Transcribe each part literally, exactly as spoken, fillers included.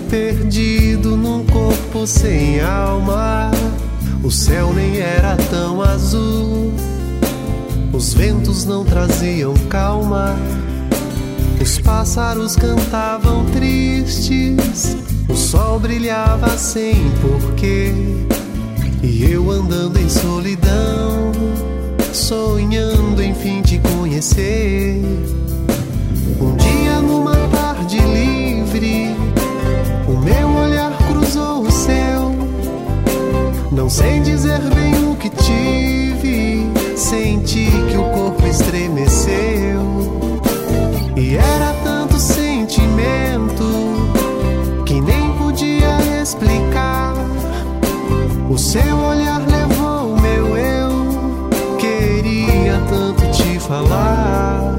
perdido num corpo sem alma. O céu nem era tão azul, os ventos não traziam calma. Os pássaros cantavam tristes, o sol brilhava sem porquê. E eu andando em solidão, sonhando enfim te conhecer. Um dia numa tarde livre, o meu olhar cruzou o seu. Não sei dizer bem o que tive, senti que o corpo estremeceu. E era tanto sentimento que nem podia explicar. O seu olhar levou o meu eu, queria tanto te falar.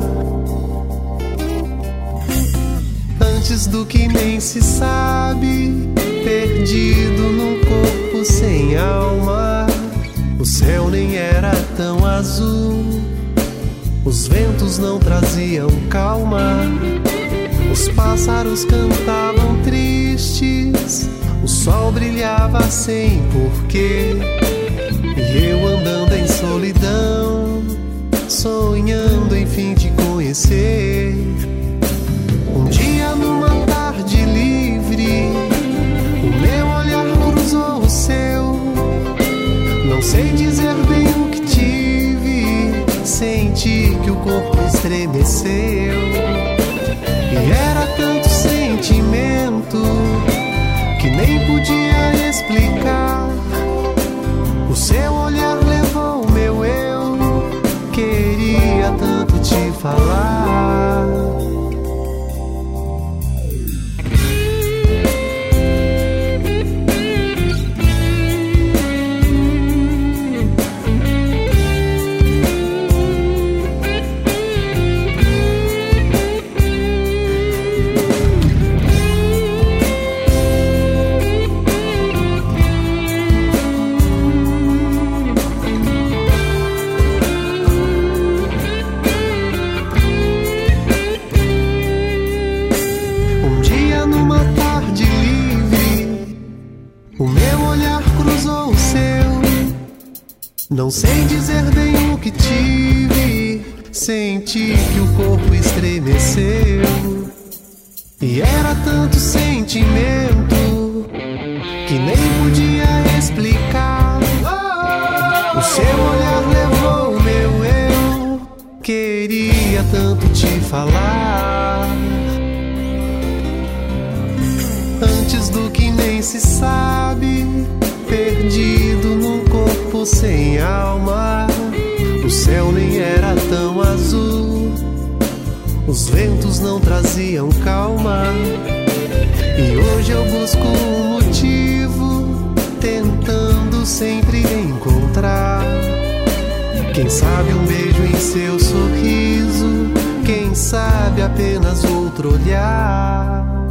Antes do que nem se sabe, perdido num corpo sem alma. O céu nem era tão azul, os ventos não traziam calma. Os pássaros cantavam tristes, o sol brilhava sem porquê. E eu andando em solidão, sonhando enfim te conhecer. Um dia numa tarde livre, o meu olhar cruzou o seu. Não sei dizer bem o que tive, senti que o corpo estremeceu. E era tanto sentimento que nem podia explicar. O seu olhar levou o meu eu, queria tanto te falar. Não sei dizer bem o que tive, senti que o corpo estremeceu. E era tanto sentimento que nem podia explicar. O seu olhar levou o meu eu, queria tanto te falar. Antes do que nem se sabe, perdido num corpo sem alma. O céu nem era tão azul, os ventos não traziam calma. E hoje eu busco um motivo, tentando sempre encontrar. Quem sabe um beijo em seu sorriso, quem sabe apenas outro olhar.